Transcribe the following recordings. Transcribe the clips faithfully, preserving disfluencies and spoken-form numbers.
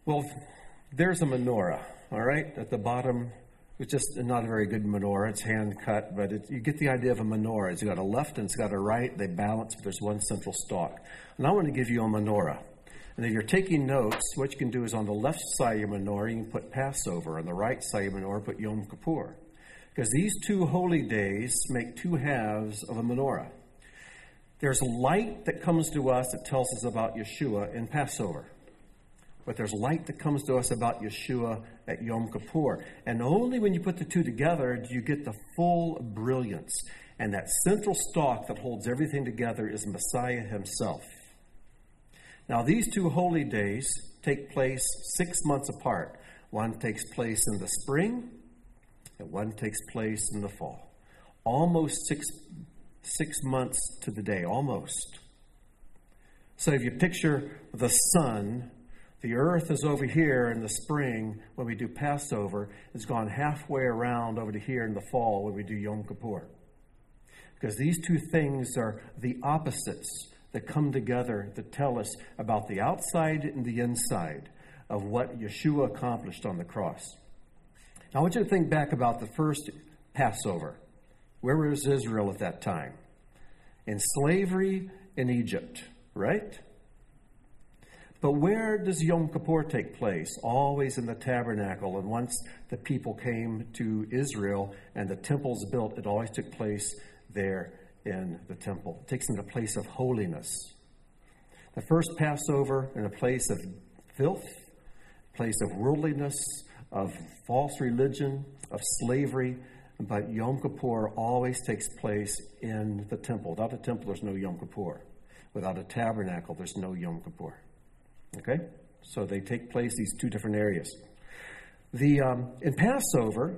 Well, there's a menorah, all right, at the bottom. It's just not a very good menorah. It's hand cut, but it, you get the idea of a menorah. It's got a left and it's got a right. They balance, but there's one central stalk. And I want to give you a menorah. And if you're taking notes, what you can do is on the left side of your menorah, you can put Passover. On the right side of your menorah, put Yom Kippur. Because these two holy days make two halves of a menorah. There's light that comes to us that tells us about Yeshua in Passover. But there's light that comes to us about Yeshua at Yom Kippur. And only when you put the two together do you get the full brilliance. And that central stalk that holds everything together is Messiah himself. Now, these two holy days take place six months apart. One takes place in the spring, and one takes place in the fall. Almost six, six months to the day, almost. So if you picture the sun, the earth is over here in the spring when we do Passover. It's gone halfway around over to here in the fall when we do Yom Kippur. Because these two things are the opposites that come together to tell us about the outside and the inside of what Yeshua accomplished on the cross. Now, I want you to think back about the first Passover. Where was Israel at that time? In slavery in Egypt, right? But where does Yom Kippur take place? Always in the tabernacle. And once the people came to Israel and the temple's built, it always took place there in the temple. It takes them to a place of holiness. The first Passover in a place of filth, a place of worldliness, of false religion, of slavery. But Yom Kippur always takes place in the temple. Without a temple, there's no Yom Kippur. Without a tabernacle, there's no Yom Kippur. Okay? So they take place these two different areas. The um, in Passover,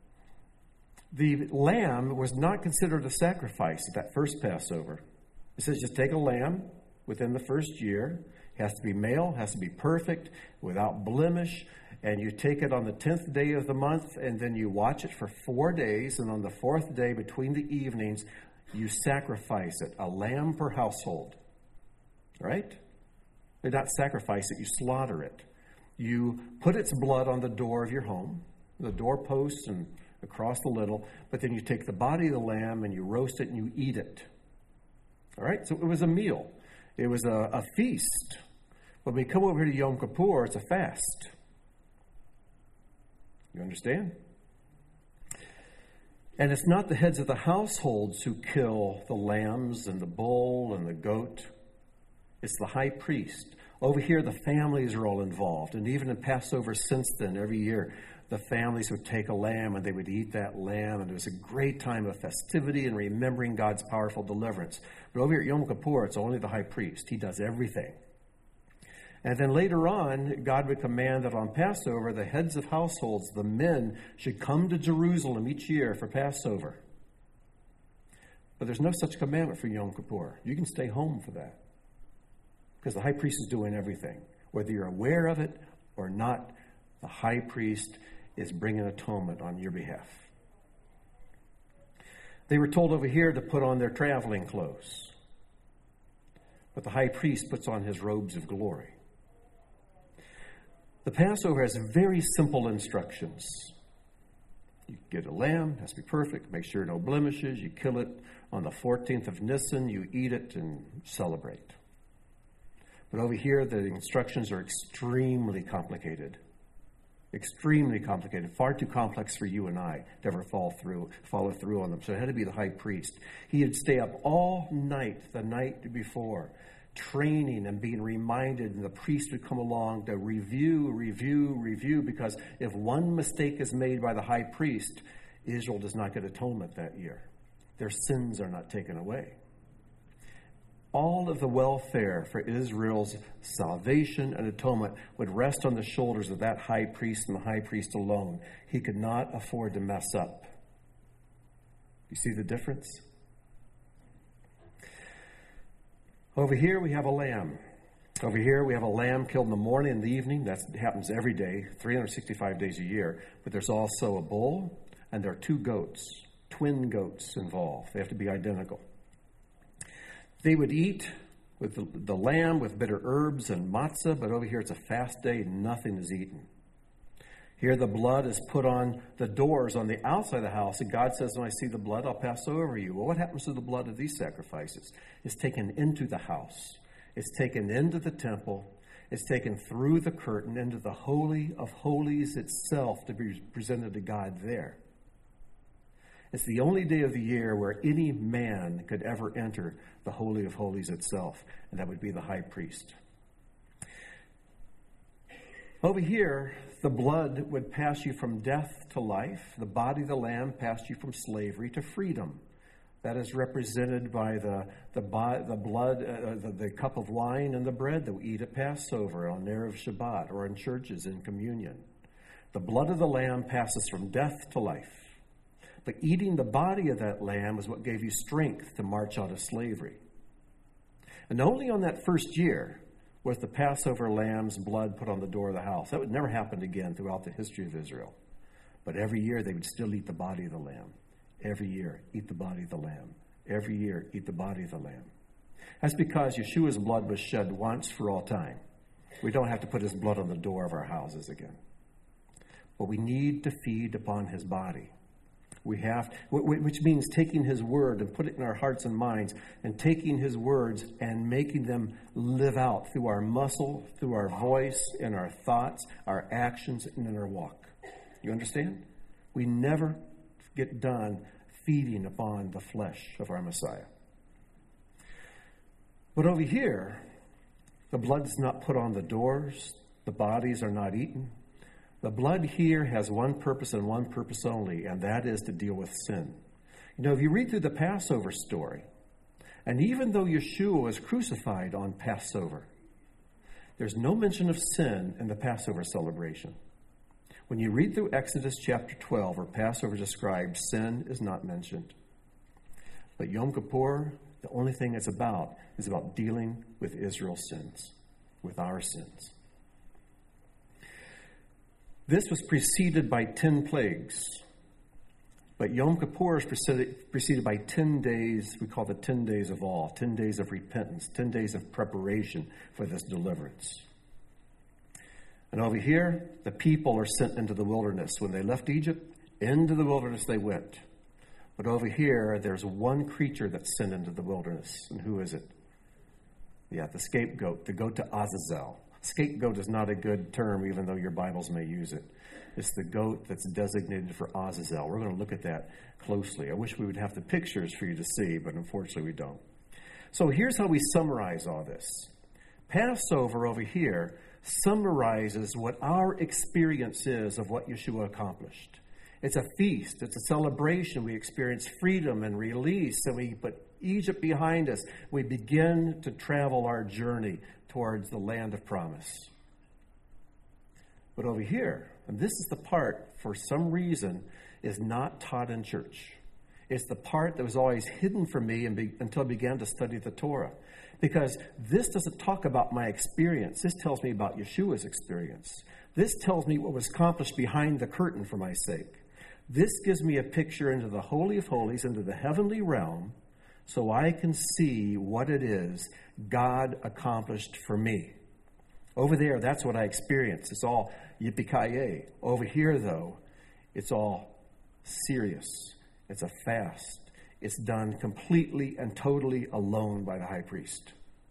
the lamb was not considered a sacrifice at that first Passover. It says just take a lamb within the first year. It has to be male, has to be perfect, without blemish. And you take it on the tenth day of the month, and then you watch it for four days. And on the fourth day, between the evenings, you sacrifice it. A lamb per household. Right? You not sacrifice it, you slaughter it. You put its blood on the door of your home, the doorposts and across the lintel, but then you take the body of the lamb and you roast it and you eat it. All right? So it was a meal. It was a, a feast. When we come over here to Yom Kippur, it's a fast. You understand? And it's not the heads of the households who kill the lambs and the bull and the goat. It's the high priest. Over here, the families are all involved. And even in Passover since then, every year, the families would take a lamb and they would eat that lamb. And it was a great time of festivity and remembering God's powerful deliverance. But over here at Yom Kippur, it's only the high priest. He does everything. And then later on, God would command that on Passover, the heads of households, the men, should come to Jerusalem each year for Passover. But there's no such commandment for Yom Kippur. You can stay home for that. Because the high priest is doing everything. Whether you're aware of it or not, the high priest is bringing atonement on your behalf. They were told over here to put on their traveling clothes. But the high priest puts on his robes of glory. The Passover has very simple instructions. You get a lamb, it has to be perfect, make sure no blemishes. You kill it on the fourteenth of Nisan, you eat it and celebrate. But over here, the instructions are extremely complicated. Extremely complicated. Far too complex for you and I to ever fall through, follow through on them. So it had to be the high priest. He would stay up all night, the night before, training and being reminded, and the priest would come along to review, review, review, because if one mistake is made by the high priest, Israel does not get atonement that year. Their sins are not taken away. All of the welfare for Israel's salvation and atonement would rest on the shoulders of that high priest and the high priest alone. He could not afford to mess up. You see the difference? Over here we have a lamb. Over here we have a lamb killed in the morning and the evening. That happens every day, three hundred sixty-five days a year. But there's also a bull, and there are two goats, twin goats involved. They have to be identical. They would eat with the, the lamb with bitter herbs and matzah, but over here it's a fast day, nothing is eaten. Here the blood is put on the doors on the outside of the house, and God says, when I see the blood, I'll pass over you. Well, what happens to the blood of these sacrifices? It's taken into the house. It's taken into the temple. It's taken through the curtain into the Holy of Holies itself to be presented to God there. It's the only day of the year where any man could ever enter the Holy of Holies itself, and that would be the high priest. Over here, the blood would pass you from death to life. The body of the lamb passed you from slavery to freedom. That is represented by the the, the blood, uh, the, the cup of wine and the bread that we eat at Passover, on Erev Shabbat, or in churches in communion. The blood of the lamb passes from death to life. But eating the body of that lamb is what gave you strength to march out of slavery. And only on that first year was the Passover lamb's blood put on the door of the house. That would never happen again throughout the history of Israel. But every year they would still eat the body of the lamb. Every year, eat the body of the lamb. Every year, eat the body of the lamb. That's because Yeshua's blood was shed once for all time. We don't have to put his blood on the door of our houses again. But we need to feed upon his body. We have, which means taking his word and putting it in our hearts and minds, and taking his words and making them live out through our muscle, through our voice, in our thoughts, our actions, and in our walk. You understand? We never get done feeding upon the flesh of our Messiah. But over here, the blood is not put on the doors. The bodies are not eaten. The blood here has one purpose and one purpose only, and that is to deal with sin. You know, if you read through the Passover story, and even though Yeshua was crucified on Passover, there's no mention of sin in the Passover celebration. When you read through Exodus chapter twelve, where Passover describes, sin is not mentioned. But Yom Kippur, the only thing it's about is about dealing with Israel's sins, with our sins. This was preceded by ten plagues. But Yom Kippur is preceded, preceded by ten days, we call the ten days of awe, ten days of repentance, ten days of preparation for this deliverance. And over here, the people are sent into the wilderness. When they left Egypt, into the wilderness they went. But over here, there's one creature that's sent into the wilderness. And who is it? Yeah, the scapegoat, the goat to Azazel. Scapegoat is not a good term, even though your Bibles may use it. It's the goat that's designated for Azazel. We're going to look at that closely. I wish we would have the pictures for you to see, but unfortunately we don't. So here's how we summarize all this. Passover over here summarizes what our experience is of what Yeshua accomplished. It's a feast. It's a celebration. We experience freedom and release, and we put Egypt behind us. We begin to travel our journey towards the land of promise. But over here, and this is the part, for some reason, is not taught in church. It's the part that was always hidden from me and be, until I began to study the Torah. Because this doesn't talk about my experience. This tells me about Yeshua's experience. This tells me what was accomplished behind the curtain for my sake. This gives me a picture into the Holy of Holies, into the heavenly realm, so I can see what it is God accomplished for me. Over there, that's what I experienced. It's all yippee-ki-yay. Over here, though, it's all serious. It's a fast. It's done completely and totally alone by the high priest.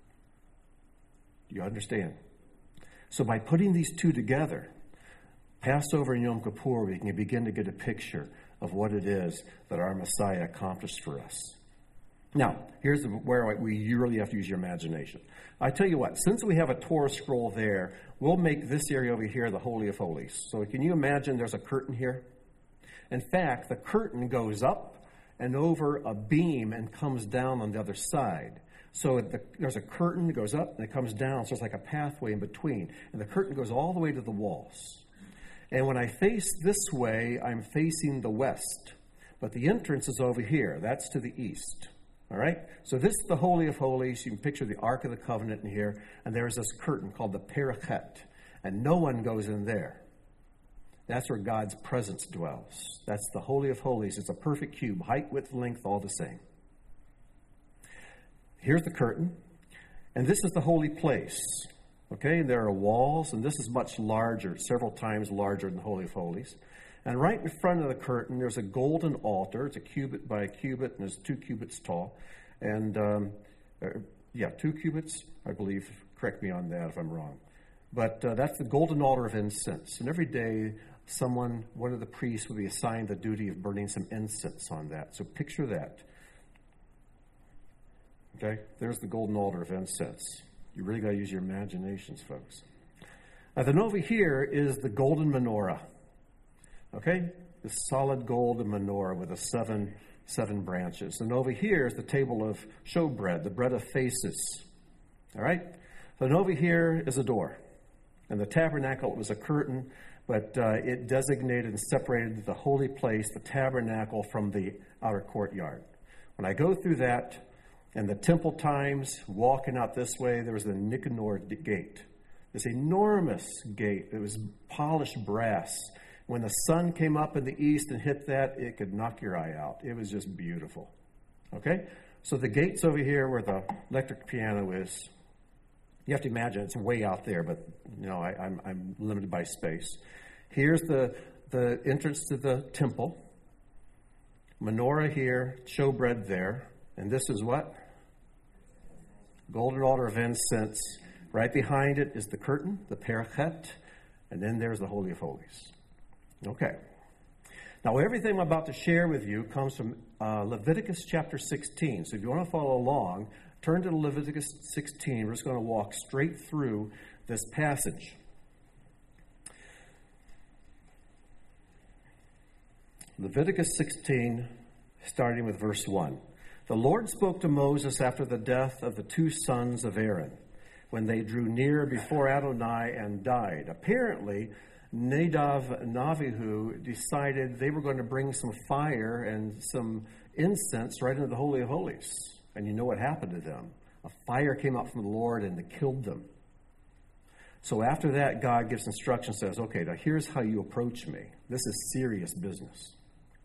Do you understand? So by putting these two together, Passover and Yom Kippur, we can begin to get a picture of what it is that our Messiah accomplished for us. Now, here's where we really have to use your imagination. I tell you what, since we have a Torah scroll there, we'll make this area over here the Holy of Holies. So can you imagine there's a curtain here? In fact, the curtain goes up and over a beam and comes down on the other side. So the, there's a curtain that goes up and it comes down, so it's like a pathway in between. And the curtain goes all the way to the walls. And when I face this way, I'm facing the west. But the entrance is over here. That's to the east. All right? So this is the Holy of Holies. You can picture the Ark of the Covenant in here. And there's this curtain called the Perichet. And no one goes in there. That's where God's presence dwells. That's the Holy of Holies. It's a perfect cube. Height, width, length, all the same. Here's the curtain. And this is the holy place. Okay, there are walls, and this is much larger, several times larger than the Holy of Holies. And right in front of the curtain, there's a golden altar. It's a cubit by a cubit, and it's two cubits tall. And, um, uh, yeah, two cubits, I believe. Correct me on that if I'm wrong. But uh, that's the golden altar of incense. And every day, someone, one of the priests, would be assigned the duty of burning some incense on that. So picture that. Okay, there's the golden altar of incense. You really got to use your imaginations, folks. Now, then over here is the golden menorah. Okay, the solid golden menorah with the seven seven branches. And over here is the table of showbread, the bread of faces. All right? Then over here is a door. And the tabernacle was a curtain, but uh, it designated and separated the holy place, the tabernacle, from the outer courtyard. When I go through that, in the temple times, walking out this way, there was the Nicanor gate. This enormous gate. It was polished brass. When the sun came up in the east and hit that, it could knock your eye out. It was just beautiful. Okay? So the gate's over here where the electric piano is. You have to imagine it's way out there, but you know, I, I'm, I'm limited by space. Here's the, the entrance to the temple. Menorah here, showbread there. And this is what? Golden altar of incense. Right behind it is the curtain, the parachet, and then there's the Holy of Holies. Okay. Now, everything I'm about to share with you comes from uh, Leviticus chapter sixteen. So if you want to follow along, turn to Leviticus sixteen. We're just going to walk straight through this passage. Leviticus sixteen, starting with verse one. The Lord spoke to Moses after the death of the two sons of Aaron, when they drew near before Adonai and died. Apparently, Nadav and Abihu decided they were going to bring some fire and some incense right into the Holy of Holies. And you know what happened to them. A fire came out from the Lord and it killed them. So after that, God gives instructions, says, okay, now here's how you approach me. This is serious business.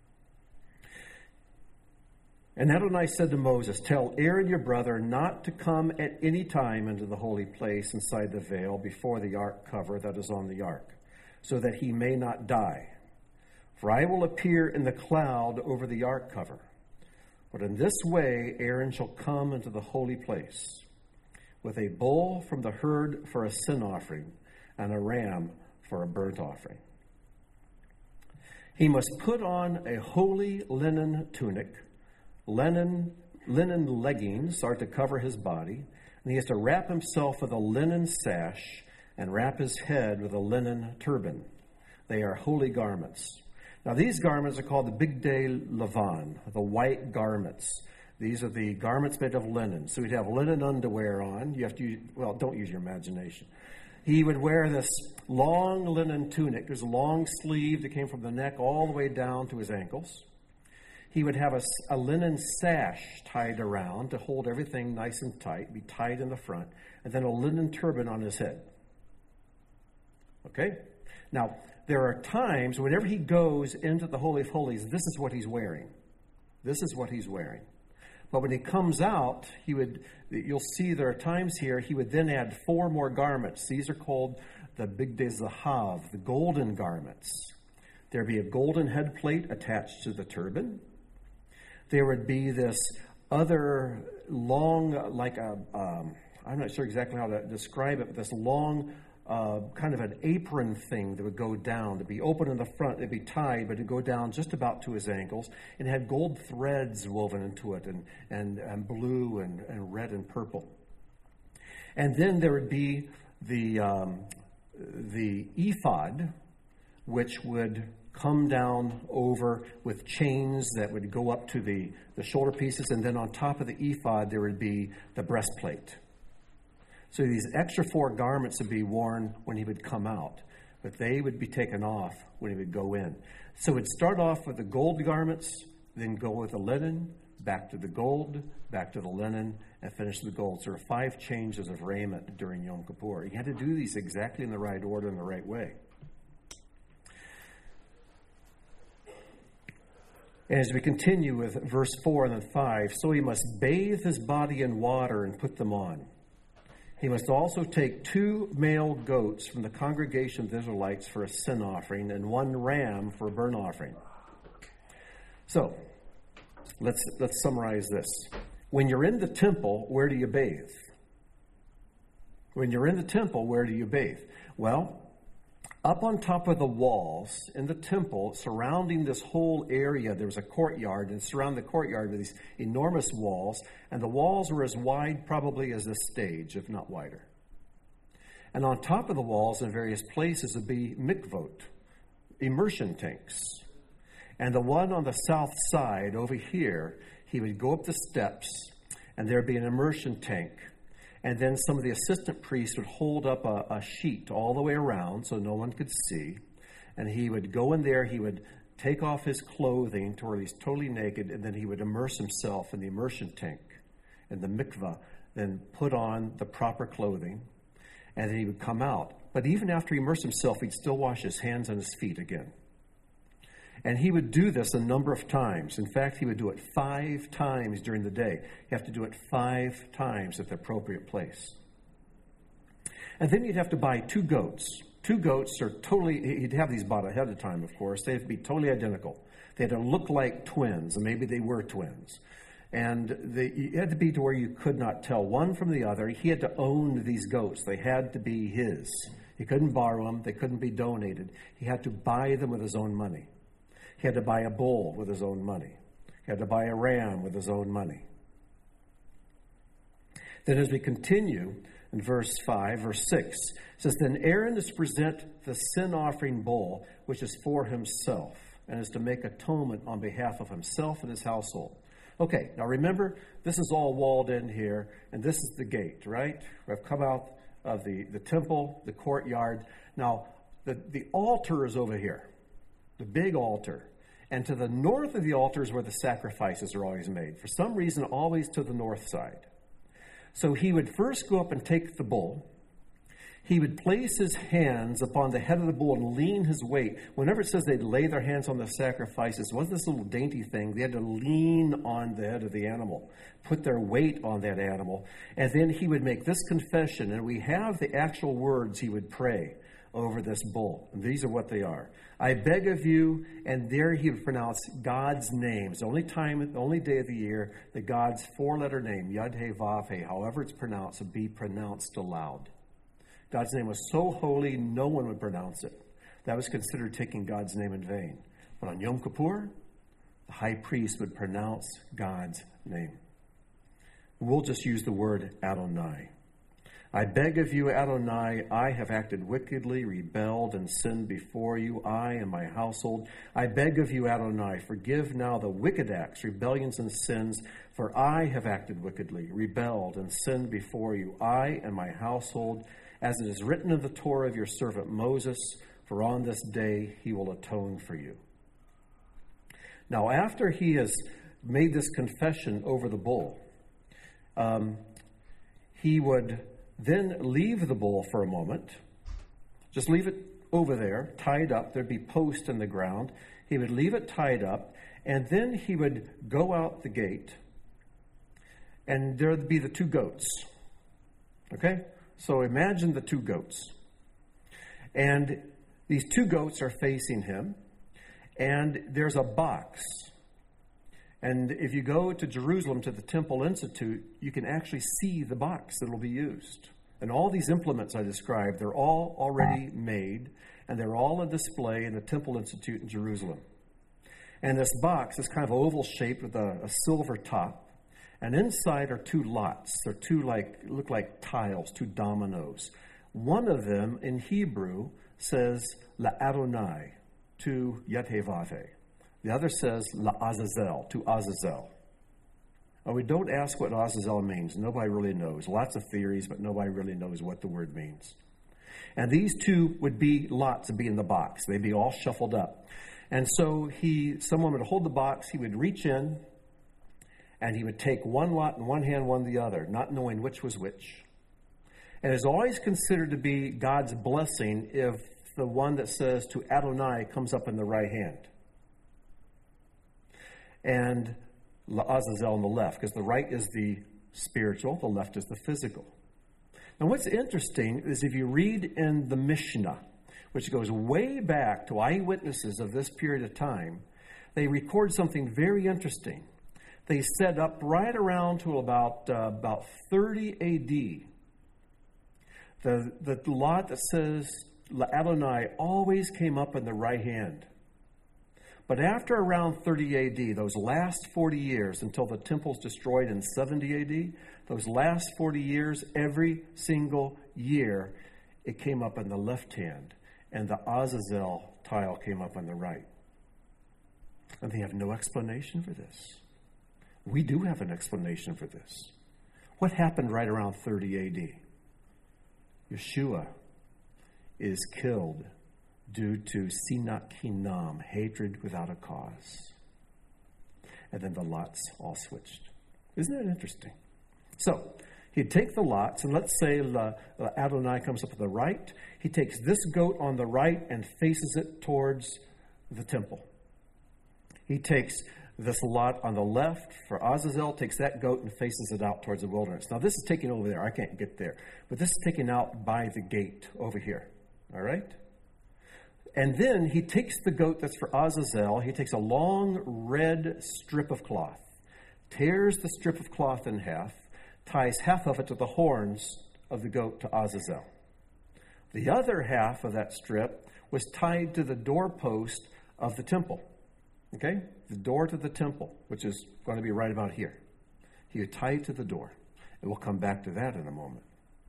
And Adonai said to Moses, tell Aaron your brother not to come at any time into the holy place inside the veil before the ark cover that is on the ark, so that he may not die. For I will appear in the cloud over the ark cover. But in this way Aaron shall come into the holy place with a bull from the herd for a sin offering and a ram for a burnt offering. He must put on a holy linen tunic. Linen, linen leggings are to cover his body, and he has to wrap himself with a linen sash and wrap his head with a linen turban. They are holy garments. Now, these garments are called the Bigdei Levan, the white garments. These are the garments made of linen. So he'd have linen underwear on. You have to use, well, don't use your imagination. He would wear this long linen tunic. There's a long sleeve that came from the neck all the way down to his ankles. He would have a, a linen sash tied around to hold everything nice and tight, be tied in the front, and then a linen turban on his head. Okay? Now, there are times whenever he goes into the Holy of Holies, this is what he's wearing. This is what he's wearing. But when he comes out, he would, you'll see there are times here, he would then add four more garments. These are called the Bigdei Zahav, the golden garments. There'd be a golden head plate attached to the turban. There would be this other long, like a, um, I'm not sure exactly how to describe it, but this long uh, kind of an apron thing that would go down. It'd be open in the front, it'd be tied, but it'd go down just about to his ankles. And it had gold threads woven into it, and, and, and blue and, and red and purple. And then there would be the, um, the ephod, which would come down over with chains that would go up to the, the shoulder pieces, and then on top of the ephod there would be the breastplate. So these extra four garments would be worn when he would come out, but they would be taken off when he would go in. So it'd start off with the gold garments, then go with the linen, back to the gold, back to the linen, and finish the gold. So there are five changes of raiment during Yom Kippur. He had to do these exactly in the right order and the right way. And as we continue with verse four and then five, so he must bathe his body in water and put them on. He must also take two male goats from the congregation of the Israelites for a sin offering and one ram for a burnt offering. So, let's let's summarize this. When you're in the temple, where do you bathe? When you're in the temple, where do you bathe? Well, up on top of the walls in the temple, surrounding this whole area, there was a courtyard, and surrounding the courtyard were these enormous walls, and the walls were as wide probably as this stage, if not wider. And on top of the walls in various places would be mikvot, immersion tanks. And the one on the south side over here, he would go up the steps, and there'd be an immersion tank. And then some of the assistant priests would hold up a, a sheet all the way around so no one could see. And he would go in there, he would take off his clothing to where he's totally naked, and then he would immerse himself in the immersion tank, in the mikvah, then put on the proper clothing, and then he would come out. But even after he immersed himself, he'd still wash his hands and his feet again. And he would do this a number of times. In fact, he would do it five times during the day. You have to do it five times at the appropriate place. And then you'd have to buy two goats. Two goats are totally, he'd have these bought ahead of time, of course. They have to be totally identical. They had to look like twins, and maybe they were twins. And they, it had to be to where you could not tell one from the other. He had to own these goats. They had to be his. He couldn't borrow them. They couldn't be donated. He had to buy them with his own money. He had to buy a bull with his own money. He had to buy a ram with his own money. Then as we continue in verse five, verse six, it says, Then Aaron is to present the sin offering bull, which is for himself, and is to make atonement on behalf of himself and his household. Okay, now remember, this is all walled in here, and this is the gate, right? We've come out of the, the temple, the courtyard. Now, the, the altar is over here. The big altar. And to the north of the altar is where the sacrifices are always made. For some reason, always to the north side. So he would first go up and take the bull. He would place his hands upon the head of the bull and lean his weight. Whenever it says they'd lay their hands on the sacrifices, it wasn't this little dainty thing. They had to lean on the head of the animal, put their weight on that animal. And then he would make this confession. And we have the actual words he would pray over this bull. And these are what they are. I beg of you, and there he would pronounce God's name. It's the only time, the only day of the year that God's four-letter name, Yud-He-Vav-He, however it's pronounced, would be pronounced aloud. God's name was so holy, no one would pronounce it. That was considered taking God's name in vain. But on Yom Kippur, the high priest would pronounce God's name. We'll just use the word Adonai. I beg of you, Adonai, I have acted wickedly, rebelled, and sinned before you, I and my household. I beg of you, Adonai, forgive now the wicked acts, rebellions, and sins, for I have acted wickedly, rebelled, and sinned before you, I and my household, as it is written in the Torah of your servant Moses, for on this day he will atone for you. Now, after he has made this confession over the bull, um, he would then leave the bull for a moment. Just leave it over there, tied up. There'd be posts in the ground. He would leave it tied up, and then he would go out the gate, and there'd be the two goats. Okay? So imagine the two goats. And these two goats are facing him, and there's a box. And if you go to Jerusalem, to the Temple Institute, you can actually see the box that will be used. And all these implements I described, they're all already made, and they're all on display in the Temple Institute in Jerusalem. And this box is kind of oval shaped with a, a silver top. And inside are two lots. They're two like, look like tiles, two dominoes. One of them in Hebrew says La Adonai, to Yud-He-Vav-He. The other says La Azazel, to Azazel. Now, we don't ask what Azazel means. Nobody really knows. Lots of theories, but nobody really knows what the word means. And these two would be lots and be in the box. They'd be all shuffled up. And so he, someone would hold the box. He would reach in, and he would take one lot in one hand, one the other, not knowing which was which. And it's always considered to be God's blessing if the one that says to Adonai comes up in the right hand. And La'azazel on the left, because the right is the spiritual, the left is the physical. And what's interesting is if you read in the Mishnah, which goes way back to eyewitnesses of this period of time, they record something very interesting. They said up right around to about uh, about thirty A D, the, the lot that says Adonai always came up in the right hand. But after around thirty A D, those last forty years, until the temple's destroyed in seventy A D, those last forty years, every single year, it came up in the left hand, and the Azazel tile came up on the right. And they have no explanation for this. We do have an explanation for this. What happened right around thirty A D? Yeshua is killed due to sinat chinam, hatred without a cause. And then the lots all switched. Isn't that interesting? So, he'd take the lots, and let's say La, La Adonai comes up to the right. He takes this goat on the right and faces it towards the temple. He takes this lot on the left for Azazel, takes that goat and faces it out towards the wilderness. Now, this is taken over there. I can't get there. But this is taken out by the gate over here. All right? And then he takes the goat that's for Azazel. He takes a long red strip of cloth, tears the strip of cloth in half, ties half of it to the horns of the goat to Azazel. The other half of that strip was tied to the doorpost of the temple. Okay? The door to the temple, which is going to be right about here. He would tie it to the door. And we'll come back to that in a moment.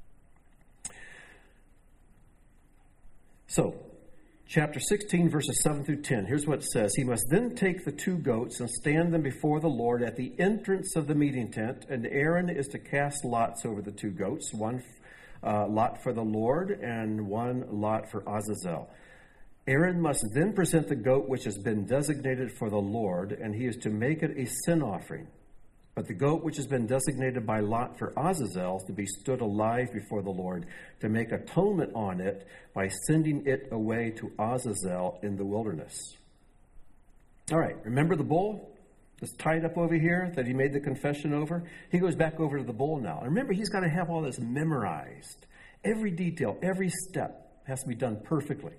So, chapter sixteen, verses seven through ten. Here's what it says. He must then take the two goats and stand them before the Lord at the entrance of the meeting tent, and Aaron is to cast lots over the two goats, one uh, lot for the Lord and one lot for Azazel. Aaron must then present the goat which has been designated for the Lord, and he is to make it a sin offering. But the goat which has been designated by lot for Azazel is to be stood alive before the Lord, to make atonement on it by sending it away to Azazel in the wilderness. All right, remember the bull that's tied up over here that he made the confession over? He goes back over to the bull now. And remember, he's got to have all this memorized. Every detail, every step has to be done perfectly.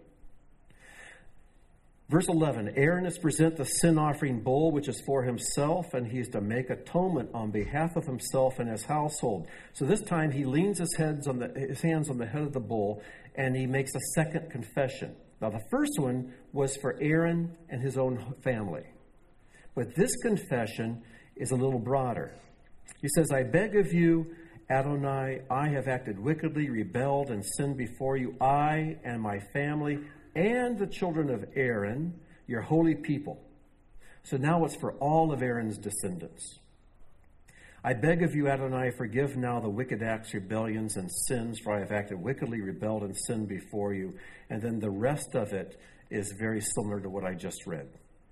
Verse eleven, Aaron is to present the sin offering bull, which is for himself, and he is to make atonement on behalf of himself and his household. So this time he leans his, heads on the, his hands on the head of the bull, and he makes a second confession. Now the first one was for Aaron and his own family. But this confession is a little broader. He says, I beg of you, Adonai, I have acted wickedly, rebelled, and sinned before you, I and my family, and the children of Aaron, your holy people. So now it's for all of Aaron's descendants. I beg of you, Adonai, forgive now the wicked acts, rebellions, and sins, for I have acted wickedly, rebelled, and sinned before you. And then the rest of it is very similar to what I just read.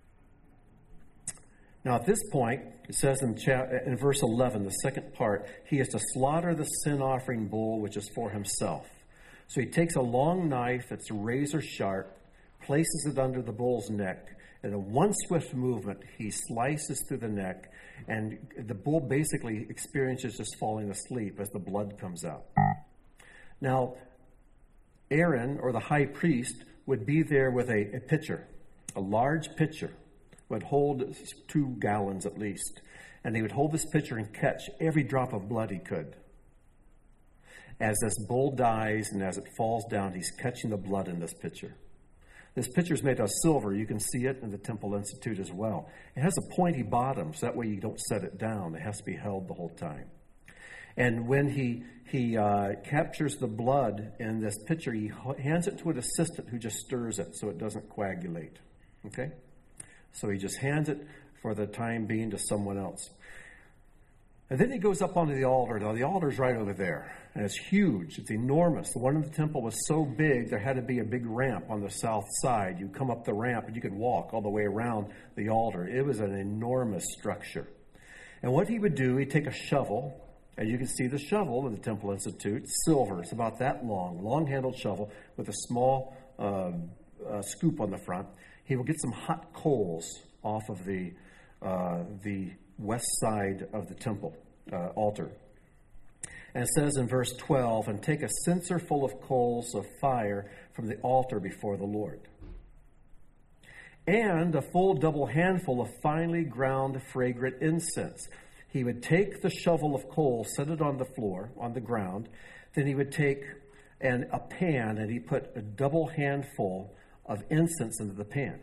Now at this point, it says in, cha- in verse eleven, the second part, he is to slaughter the sin offering bull, which is for himself. So he takes a long knife that's razor sharp, places it under the bull's neck, and in one swift movement, he slices through the neck, and the bull basically experiences just falling asleep as the blood comes out. Now, Aaron, or the high priest, would be there with a, a pitcher, a large pitcher, would hold two gallons at least, and he would hold this pitcher and catch every drop of blood he could. As this bull dies and as it falls down, he's catching the blood in this pitcher. This pitcher is made of silver. You can see it in the Temple Institute as well. It has a pointy bottom, so that way you don't set it down. It has to be held the whole time. And when he he uh, captures the blood in this pitcher, he hands it to an assistant who just stirs it so it doesn't coagulate. Okay? So he just hands it for the time being to someone else. And then he goes up onto the altar. Now, the altar's right over there, and it's huge. It's enormous. The one in the temple was so big, there had to be a big ramp on the south side. You come up the ramp, and you could walk all the way around the altar. It was an enormous structure. And what he would do, he'd take a shovel, and you can see the shovel in the Temple Institute, silver. It's about that long, long-handled shovel with a small uh, uh, scoop on the front. He will get some hot coals off of the uh, the west side of the temple uh, altar. And it says in verse twelve, and take a censer full of coals of fire from the altar before the Lord. And a full double handful of finely ground fragrant incense. He would take the shovel of coal, set it on the floor, on the ground. Then he would take an, a pan, and he put a double handful of incense into the pan.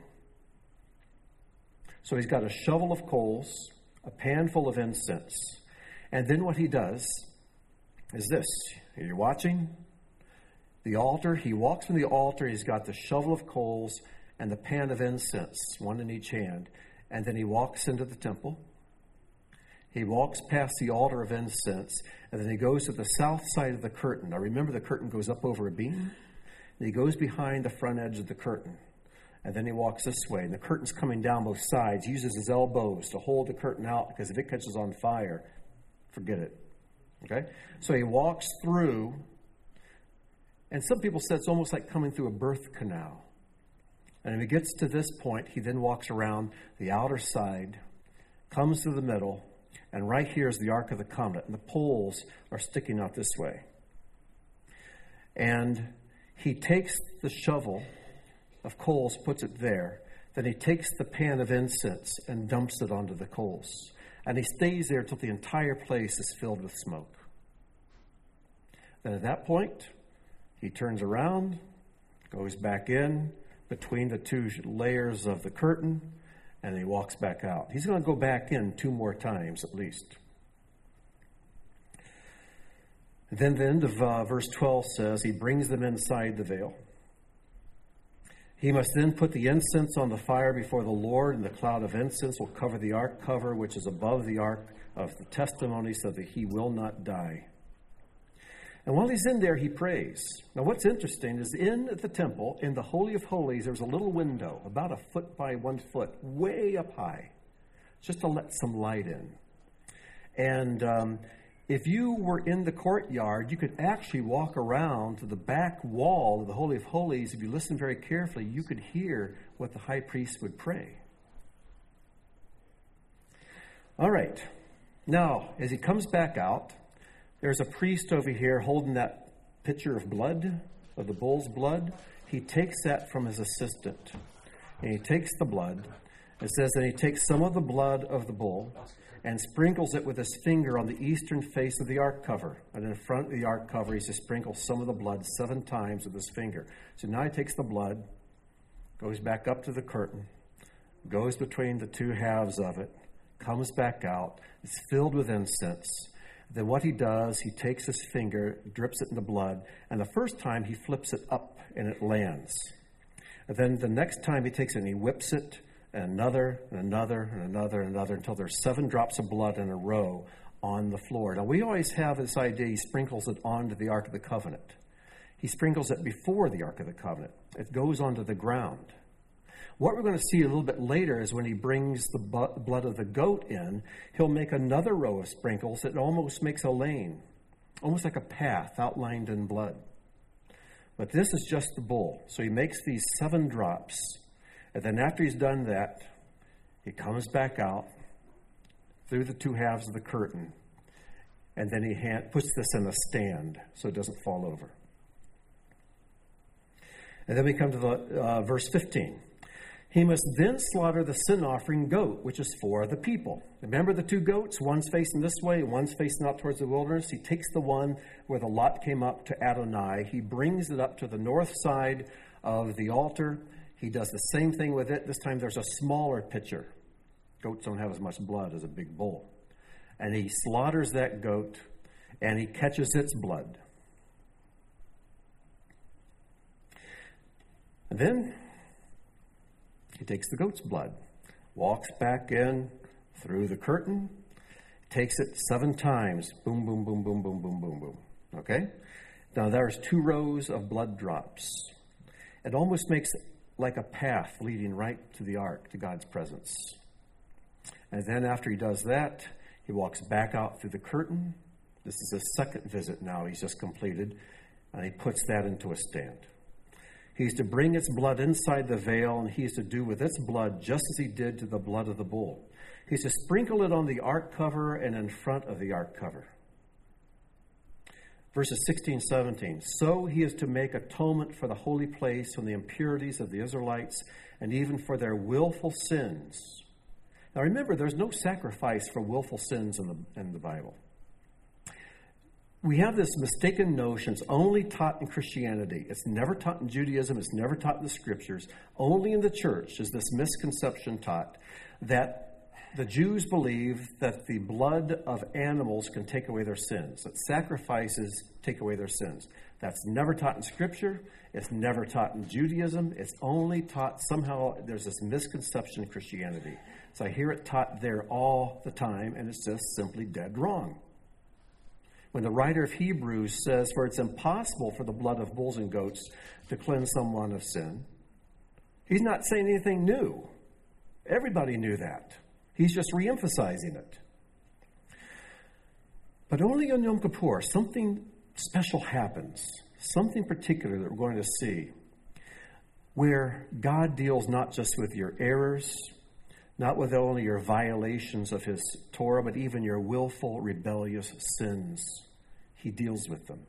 So he's got a shovel of coals, a pan full of incense. And then what he does is this. Are you watching? The altar, he walks from the altar, he's got the shovel of coals and the pan of incense, one in each hand. And then he walks into the temple. He walks past the altar of incense, and then he goes to the south side of the curtain. Now remember, the curtain goes up over a beam, and he goes behind the front edge of the curtain. And then he walks this way, and the curtain's coming down both sides. He uses his elbows to hold the curtain out, because if it catches on fire, forget it. Okay? So he walks through, and some people say it's almost like coming through a birth canal. And if he gets to this point, he then walks around the outer side, comes to the middle, and right here is the Ark of the Covenant, and the poles are sticking out this way. And he takes the shovel of coals, puts it there. Then he takes the pan of incense and dumps it onto the coals. And he stays there till the entire place is filled with smoke. Then at that point, he turns around, goes back in between the two layers of the curtain, and he walks back out. He's going to go back in two more times at least. And then the end of uh, verse twelve says, he brings them inside the veil. He must then put the incense on the fire before the Lord, and the cloud of incense will cover the ark cover, which is above the ark of the testimony, so that he will not die. And while he's in there, he prays. Now what's interesting is in the temple, in the Holy of Holies, there's a little window, about a foot by one foot, way up high, just to let some light in. And um, if you were in the courtyard, you could actually walk around to the back wall of the Holy of Holies. If you listen very carefully, you could hear what the high priest would pray. All right. Now, as he comes back out, there's a priest over here holding that pitcher of blood, of the bull's blood. He takes that from his assistant, and he takes the blood. It says that he takes some of the blood of the bull and sprinkles it with his finger on the eastern face of the ark cover. And in front of the ark cover, he just sprinkles some of the blood seven times with his finger. So now he takes the blood, goes back up to the curtain, goes between the two halves of it, comes back out. It's filled with incense. Then what he does, he takes his finger, drips it in the blood, and the first time he flips it up and it lands. And then the next time he takes it and he whips it, and another, and another, and another, and another, until there's seven drops of blood in a row on the floor. Now, we always have this idea he sprinkles it onto the Ark of the Covenant. He sprinkles it before the Ark of the Covenant. It goes onto the ground. What we're going to see a little bit later is when he brings the bu- blood of the goat in, he'll make another row of sprinkles that almost makes a lane, almost like a path outlined in blood. But this is just the bull. So he makes these seven drops. And then after he's done that, he comes back out through the two halves of the curtain. And then he hand, puts this in a stand so it doesn't fall over. And then we come to the uh, verse fifteen. He must then slaughter the sin offering goat, which is for the people. Remember the two goats? One's facing this way, one's facing out towards the wilderness. He takes the one where the lot came up to Adonai. He brings it up to the north side of the altar. He does the same thing with it. This time there's a smaller pitcher. Goats don't have as much blood as a big bull. And he slaughters that goat, and he catches its blood. And then he takes the goat's blood, walks back in through the curtain, takes it seven times. Boom, boom, boom, boom, boom, boom, boom, boom. Okay? Now there's two rows of blood drops. It almost makes it like a path leading right to the ark, to God's presence. And then after he does that, he walks back out through the curtain. This is his second visit now he's just completed. And he puts that into a stand. He's to bring its blood inside the veil, and he is to do with its blood just as he did to the blood of the bull. He's to sprinkle it on the ark cover and in front of the ark cover. Verses sixteen, seventeen. So he is to make atonement for the holy place from the impurities of the Israelites and even for their willful sins. Now remember, there's no sacrifice for willful sins in the, in the Bible. We have this mistaken notion. It's only taught in Christianity. It's never taught in Judaism. It's never taught in the Scriptures. Only in the church is this misconception taught that the Jews believe that the blood of animals can take away their sins, that sacrifices take away their sins. That's never taught in Scripture. It's never taught in Judaism. It's only taught somehow. There's this misconception in Christianity. So I hear it taught there all the time, and it's just simply dead wrong. When the writer of Hebrews says, for it's impossible for the blood of bulls and goats to cleanse someone of sin, he's not saying anything new. Everybody knew that. He's just reemphasizing it. But only on Yom Kippur, something special happens, something particular that we're going to see, where God deals not just with your errors, not with only your violations of his Torah, but even your willful, rebellious sins. He deals with them.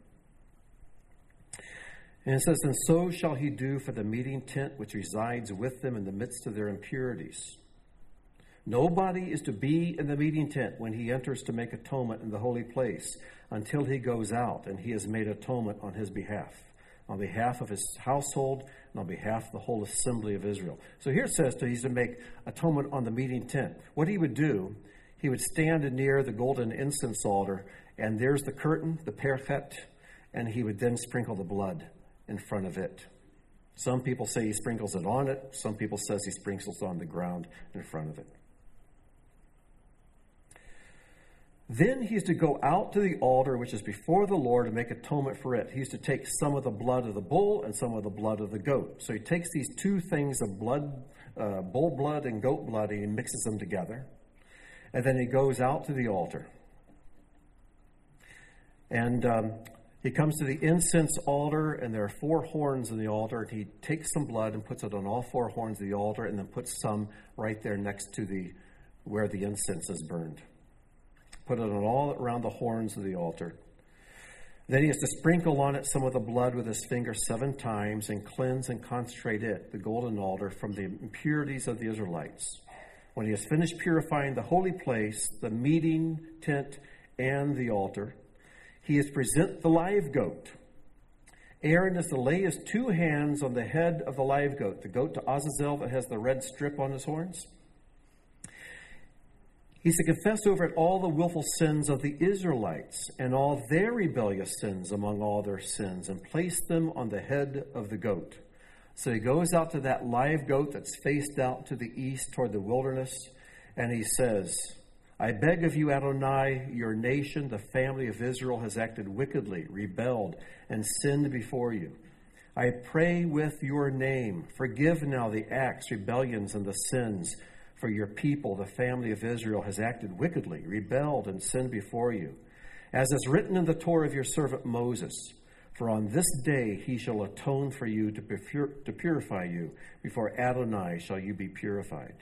And it says, and so shall he do for the meeting tent which resides with them in the midst of their impurities. Nobody is to be in the meeting tent when he enters to make atonement in the holy place until he goes out and he has made atonement on his behalf, on behalf of his household and on behalf of the whole assembly of Israel. So here it says that he's to make atonement on the meeting tent. What he would do, he would stand near the golden incense altar, and there's the curtain, the parchet, and he would then sprinkle the blood in front of it. Some people say he sprinkles it on it. Some people says he sprinkles it on the ground in front of it. Then he is to go out to the altar, which is before the Lord, and make atonement for it. He's to take some of the blood of the bull and some of the blood of the goat. So he takes these two things of blood, uh, bull blood and goat blood, and he mixes them together. And then he goes out to the altar. And um, he comes to the incense altar, and there are four horns in the altar. And he takes some blood and puts it on all four horns of the altar, and then puts some right there next to the where the incense is burned. Put it on all around the horns of the altar. Then he has to sprinkle on it some of the blood with his finger seven times and cleanse and consecrate it, the golden altar, from the impurities of the Israelites. When he has finished purifying the holy place, the meeting tent, and the altar, he is to present the live goat. Aaron is to lay his two hands on the head of the live goat, the goat to Azazel that has the red strip on his horns. He's to confess over it all the willful sins of the Israelites and all their rebellious sins among all their sins, and place them on the head of the goat. So he goes out to that live goat that's faced out to the east toward the wilderness, and he says, I beg of you, Adonai, your nation, the family of Israel, has acted wickedly, rebelled, and sinned before you. I pray with your name, forgive now the acts, rebellions, and the sins. For your people, the family of Israel, has acted wickedly, rebelled, and sinned before you. As is written in the Torah of your servant Moses, for on this day he shall atone for you to, pur- to purify you. Before Adonai shall you be purified.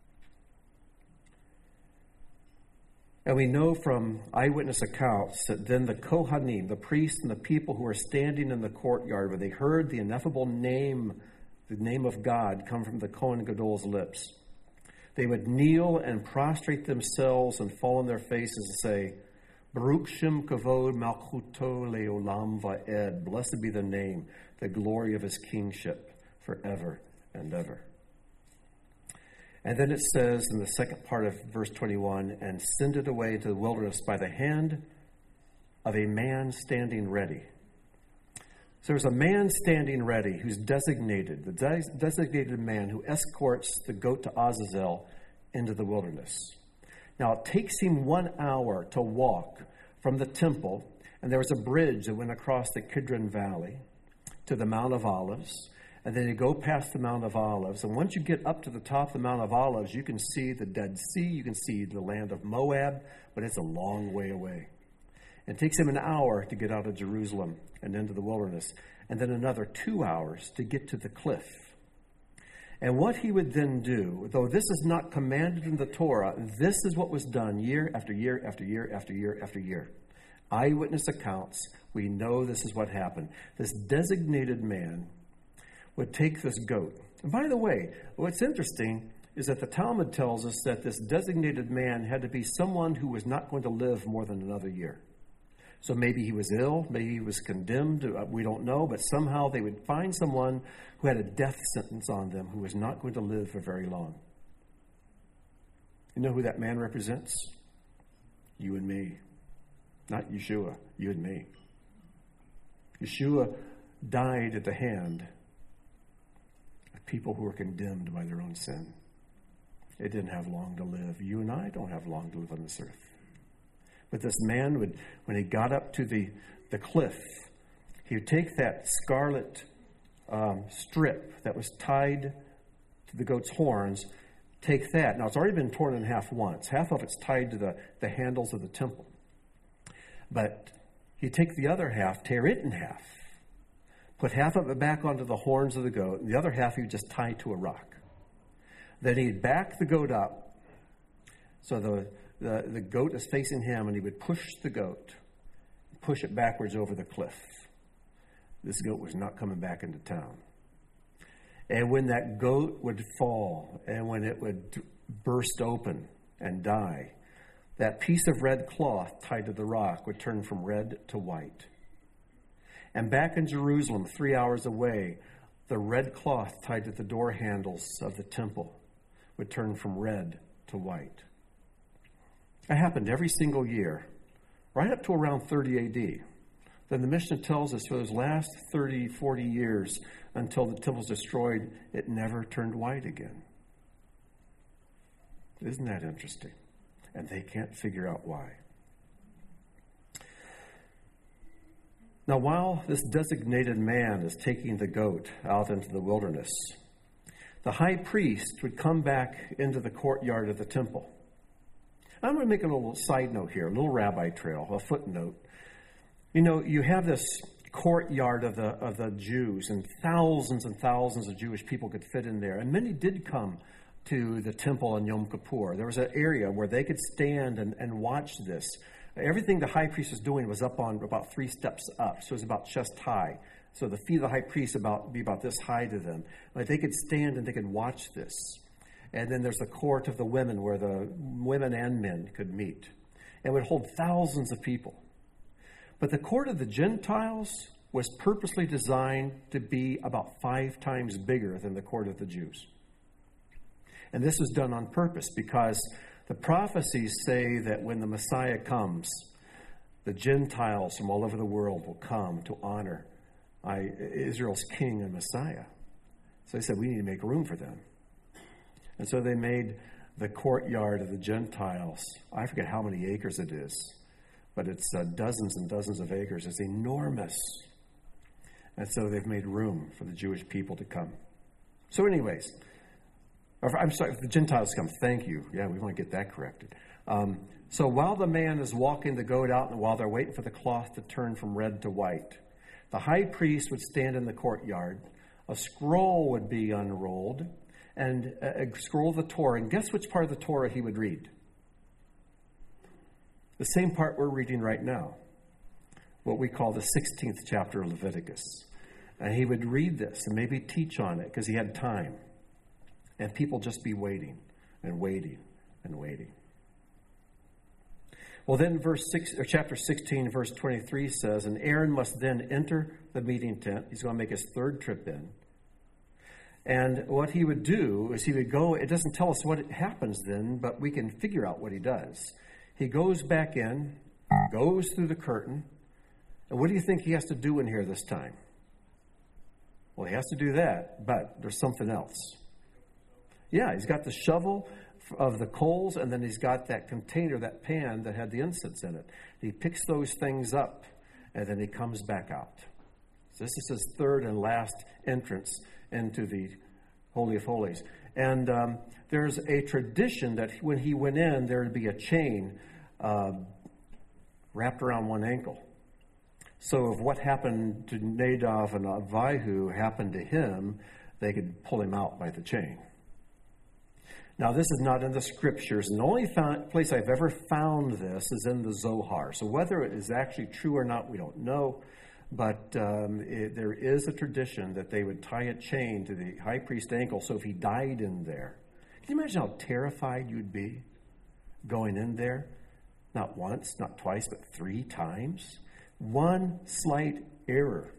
And we know from eyewitness accounts that then the Kohanim, the priests and the people who were standing in the courtyard, when they heard the ineffable name, the name of God, come from the Kohen Gadol's lips, they would kneel and prostrate themselves and fall on their faces and say, Baruch Shem Kavod Malchuto Leolam Va'ed. Blessed be the name, the glory of his kingship forever and ever. And then it says in the second part of verse twenty-one, and send it away into the wilderness by the hand of a man standing ready. So there's a man standing ready who's designated, the des- designated man who escorts the goat to Azazel into the wilderness. Now it takes him one hour to walk from the temple, and there was a bridge that went across the Kidron Valley to the Mount of Olives. And then you go past the Mount of Olives. And once you get up to the top of the Mount of Olives, you can see the Dead Sea. You can see the land of Moab, but it's a long way away. It takes him an hour to get out of Jerusalem and into the wilderness, and then another two hours to get to the cliff. And what he would then do, though this is not commanded in the Torah, this is what was done year after year after year after year after year eyewitness accounts. We know this is what happened. This designated man would take this goat. And by the way, what's interesting is that the Talmud tells us that this designated man had to be someone who was not going to live more than another year. So maybe he was ill, maybe he was condemned, we don't know, but somehow they would find someone who had a death sentence on them who was not going to live for very long. You know who that man represents? You and me. Not Yeshua, you and me. Yeshua died at the hand of people who were condemned by their own sin. They didn't have long to live. You and I don't have long to live on this earth. But this man would, when he got up to the, the cliff, he would take that scarlet um, strip that was tied to the goat's horns, take that. Now, it's already been torn in half once. Half of it's tied to the, the handles of the temple. But he'd take the other half, tear it in half, put half of it back onto the horns of the goat, and the other half he would just tie to a rock. Then he'd back the goat up so the The, the goat is facing him, and he would push the goat, push it backwards over the cliff. This goat was not coming back into town. And when that goat would fall, and when it would burst open and die, that piece of red cloth tied to the rock would turn from red to white. And back in Jerusalem, three hours away, the red cloth tied to the door handles of the temple would turn from red to white. That happened every single year, right up to around thirty A D. Then the Mishnah tells us for those last thirty, forty years until the temple was destroyed, it never turned white again. Isn't that interesting? And they can't figure out why. Now, while this designated man is taking the goat out into the wilderness, the high priest would come back into the courtyard of the temple. I'm going to make a little side note here, a little rabbi trail, a footnote. You know, you have this courtyard of the of the Jews, and thousands and thousands of Jewish people could fit in there. And many did come to the temple on Yom Kippur. There was an area where they could stand and, and watch this. Everything the high priest was doing was up on about three steps up, so it was about chest high. So the feet of the high priest about be about this high to them. Like they could stand and they could watch this. And then there's the court of the women where the women and men could meet. It would hold thousands of people. But the court of the Gentiles was purposely designed to be about five times bigger than the court of the Jews. And this was done on purpose because the prophecies say that when the Messiah comes, the Gentiles from all over the world will come to honor Israel's king and Messiah. So they said, we need to make room for them. And so they made the courtyard of the Gentiles, I forget how many acres it is, but it's uh, dozens and dozens of acres. It's enormous. And so they've made room for the Jewish people to come. So anyways, or, I'm sorry, if the Gentiles come, thank you. Yeah, we want to get that corrected. Um, so while the man is walking the goat out and while they're waiting for the cloth to turn from red to white, the high priest would stand in the courtyard. A scroll would be unrolled, and a scroll of the Torah. And guess which part of the Torah he would read? The same part we're reading right now, what we call the sixteenth chapter of Leviticus. And he would read this and maybe teach on it because he had time. And people just be waiting and waiting and waiting. Well, then verse six, or chapter sixteen, verse twenty-three says, and Aaron must then enter the meeting tent. He's going to make his third trip in. And what he would do is he would go, it doesn't tell us what happens then, but we can figure out what he does. He goes back in, goes through the curtain, and what do you think he has to do in here this time? Well, he has to do that, but there's something else. Yeah, he's got the shovel of the coals, and then he's got that container, that pan that had the incense in it. He picks those things up, and then he comes back out. So this is his third and last entrance into the Holy of Holies. And um, there's a tradition that when he went in, there would be a chain uh, wrapped around one ankle. So if what happened to Nadav and Abihu happened to him, they could pull him out by the chain. Now, this is not in the scriptures, and the only found, place I've ever found this is in the Zohar. So whether it is actually true or not, we don't know. But um, it, there is a tradition that they would tie a chain to the high priest's ankle, so if he died in there, can you imagine how terrified you'd be going in there? Not once, not twice, but three times. One slight error,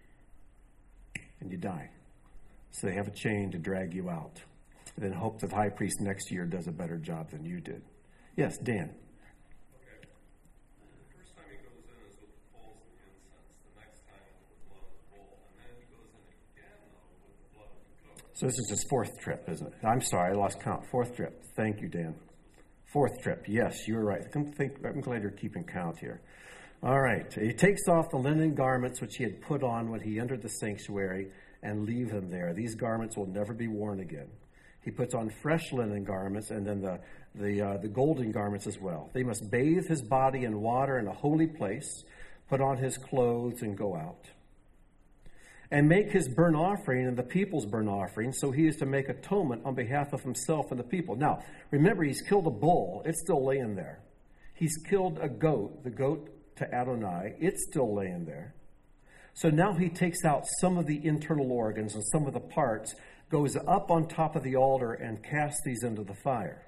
and you die. So they have a chain to drag you out. And then hope that the high priest next year does a better job than you did. Yes, Dan. Okay. The first time he goes in is with the coals and the incense. The next time is with the blood of the bull. And then he goes in again, though, with the blood of the goat. So this is his fourth trip, isn't it? I'm sorry, I lost count. Fourth trip. Thank you, Dan. Fourth trip. Yes, you're right. I'm, think, I'm glad you're keeping count here. All right. He takes off the linen garments which he had put on when he entered the sanctuary and leave them there. These garments will never be worn again. He puts on fresh linen garments and then the the, uh, the golden garments as well. They must bathe his body in water in a holy place, put on his clothes, and go out. And make his burnt offering and the people's burnt offering, so he is to make atonement on behalf of himself and the people. Now, remember, he's killed a bull. It's still laying there. He's killed a goat, the goat to Adonai. It's still laying there. So now he takes out some of the internal organs and some of the parts, goes up on top of the altar and casts these into the fire.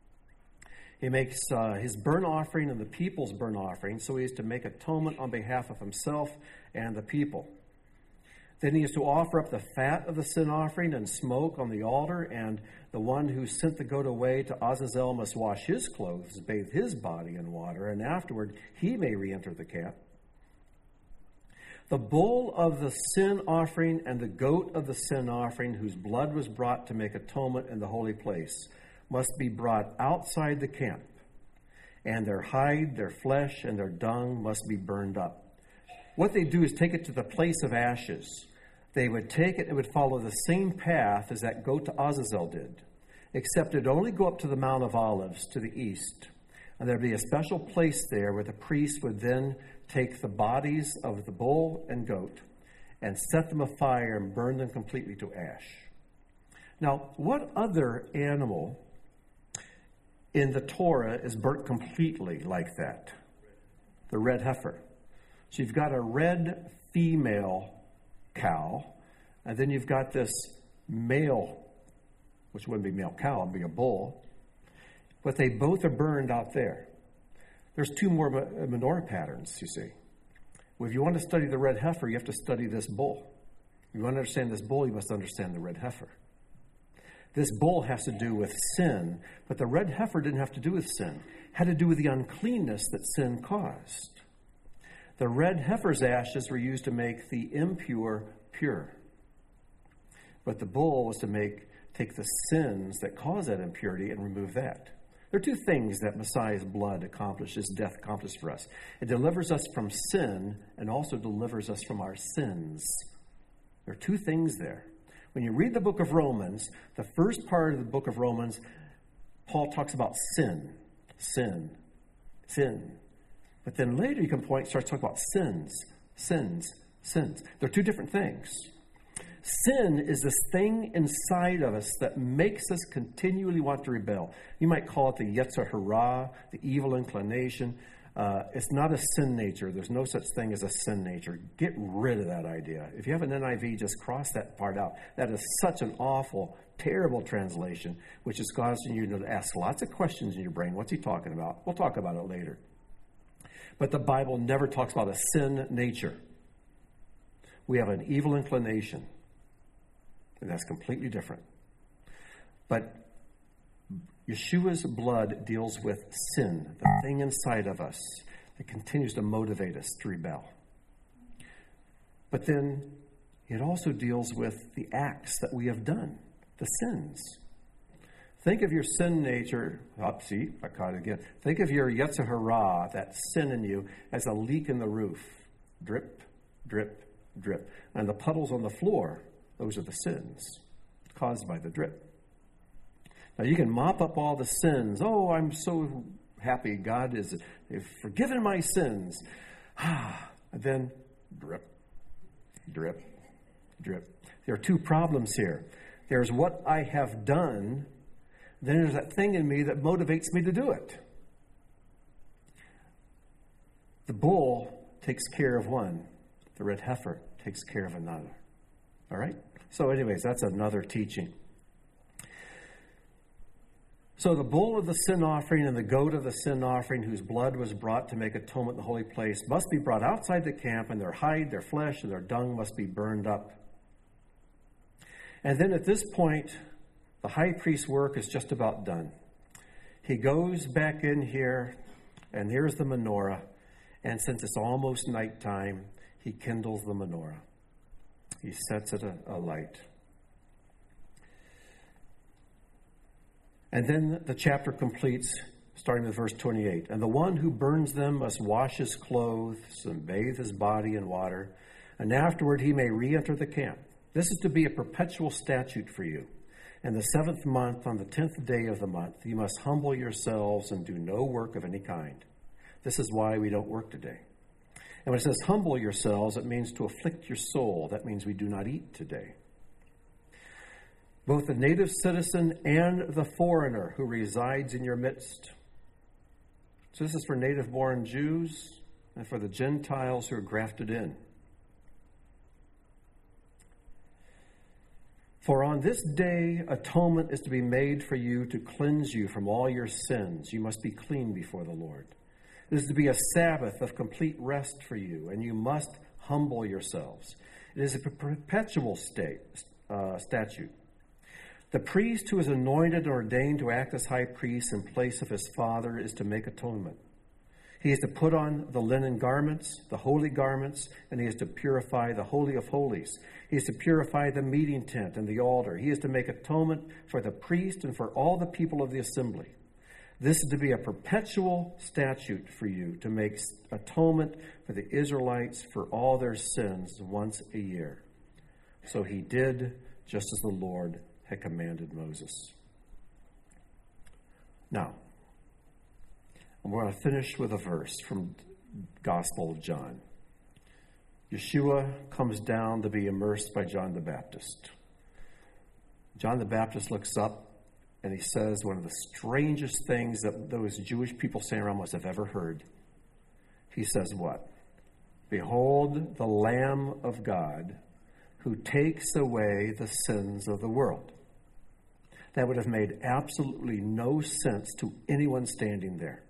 He makes uh, his burnt offering and the people's burnt offering, so he is to make atonement on behalf of himself and the people. Then he is to offer up the fat of the sin offering and smoke on the altar, and the one who sent the goat away to Azazel must wash his clothes, bathe his body in water, and afterward he may re-enter the camp. The bull of the sin offering and the goat of the sin offering, whose blood was brought to make atonement in the holy place, must be brought outside the camp, and their hide, their flesh, and their dung must be burned up. What they do is take it to the place of ashes. They would take it, it would follow the same path as that goat to Azazel did, except it would only go up to the Mount of Olives to the east. And there'd be a special place there where the priest would then take the bodies of the bull and goat and set them afire and burn them completely to ash. Now, what other animal in the Torah is burnt completely like that? The red heifer. So you've got a red female cow, and then you've got this male, which wouldn't be male cow, it'd be a bull, but they both are burned out there. There's two more menorah patterns, you see. Well, if you want to study the red heifer, you have to study this bull. If you want to understand this bull, you must understand the red heifer. This bull has to do with sin, but the red heifer didn't have to do with sin. It had to do with the uncleanness that sin caused. The red heifer's ashes were used to make the impure pure. But the bull was to make take the sins that cause that impurity and remove that. There are two things that Messiah's blood accomplishes, death accomplishes for us. It delivers us from sin and also delivers us from our sins. There are two things there. When you read the book of Romans, the first part of the book of Romans, Paul talks about sin, sin, sin. But then later you can point, starts talking about sins, sins, sins. They're two different things. Sin is this thing inside of us that makes us continually want to rebel. You might call it the Yetzer Hara, the evil inclination. Uh, it's not a sin nature. There's no such thing as a sin nature. Get rid of that idea. If you have an N I V, just cross that part out. That is such an awful, terrible translation, which is causing you to ask lots of questions in your brain. What's he talking about? We'll talk about it later. But the Bible never talks about a sin nature. We have an evil inclination. And that's completely different. But Yeshua's blood deals with sin, the thing inside of us that continues to motivate us to rebel. But then it also deals with the acts that we have done, the sins. Think of your sin nature, oh, see, I caught it again. Think of your Yetzer Hara, that sin in you, as a leak in the roof. Drip, drip, drip. And the puddles on the floor, those are the sins caused by the drip. Now, you can mop up all the sins. Oh, I'm so happy God is forgiven my sins. Ah, and then drip, drip, drip. There are two problems here. There's what I have done then there's that thing in me that motivates me to do it. The bull takes care of one. The red heifer takes care of another. All right? So anyways, that's another teaching. So the bull of the sin offering and the goat of the sin offering, whose blood was brought to make atonement in the holy place, must be brought outside the camp, and their hide, their flesh, and their dung must be burned up. And then at this point, the high priest's work is just about done. He goes back in here, and here's the menorah. And since it's almost nighttime, he kindles the menorah. He sets it alight. And then the chapter completes, starting with verse twenty-eight. And the one who burns them must wash his clothes and bathe his body in water, and afterward he may re-enter the camp. This is to be a perpetual statute for you. In the seventh month, on the tenth day of the month, you must humble yourselves and do no work of any kind. This is why we don't work today. And when it says humble yourselves, it means to afflict your soul. That means we do not eat today. Both the native citizen and the foreigner who resides in your midst. So this is for native-born Jews and for the Gentiles who are grafted in. For on this day atonement is to be made for you to cleanse you from all your sins. You must be clean before the Lord. This is to be a Sabbath of complete rest for you, and you must humble yourselves. It is a perpetual state, uh, statute. The priest who is anointed and ordained to act as high priest in place of his father is to make atonement. He is to put on the linen garments, the holy garments, and he is to purify the Holy of Holies. He is to purify the meeting tent and the altar. He is to make atonement for the priest and for all the people of the assembly. This is to be a perpetual statute for you, to make atonement for the Israelites for all their sins once a year. So he did just as the Lord had commanded Moses. Now, I'm going to finish with a verse from Gospel of John. Yeshua comes down to be immersed by John the Baptist. John the Baptist looks up and he says one of the strangest things that those Jewish people standing around must have ever heard. He says what? Behold the Lamb of God who takes away the sins of the world. That would have made absolutely no sense to anyone standing there.